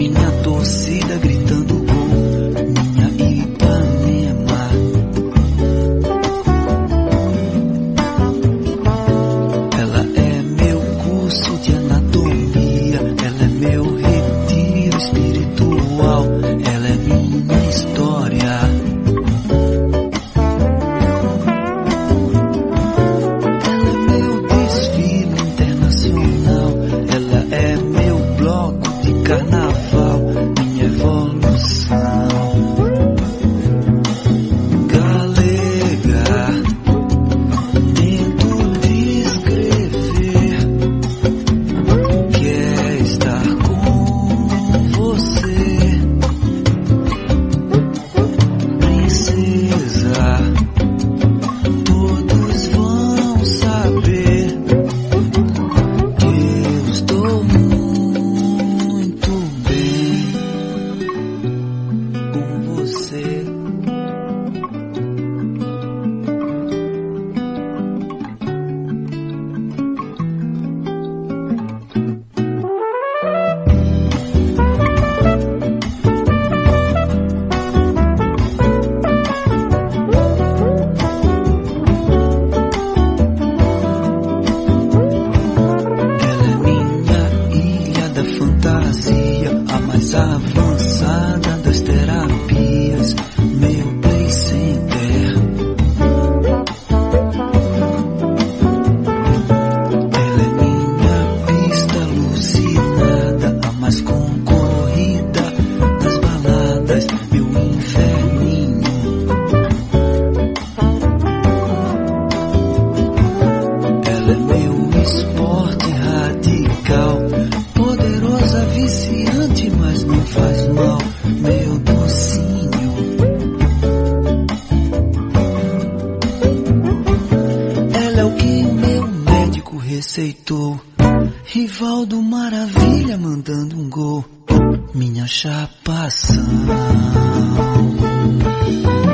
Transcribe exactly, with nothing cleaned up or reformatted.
minha torcida gritando gol, minha Ipanema. Ela é meu curso de anatomia, ela é meu retiro espiritual, ela é minha história. Ela é meu desfile internacional, ela é meu bloco de carnaval, minha evolução. Galega, tento descrever, quer estar com você, princesa. Todos vão saber que eu estou muito bem com você. Ela é minha ilha da fantasia, a mais avançada das terapias, meu play center. Ela é minha pista alucinada, a mais concorrida das baladas, meu inferninho. Ela é meu esporte radical, poderosa, viciante, mas não faz mal, meu docinho. Ela é o que meu médico receitou, Rivaldo Maravilha mandando um gol, minha chapação.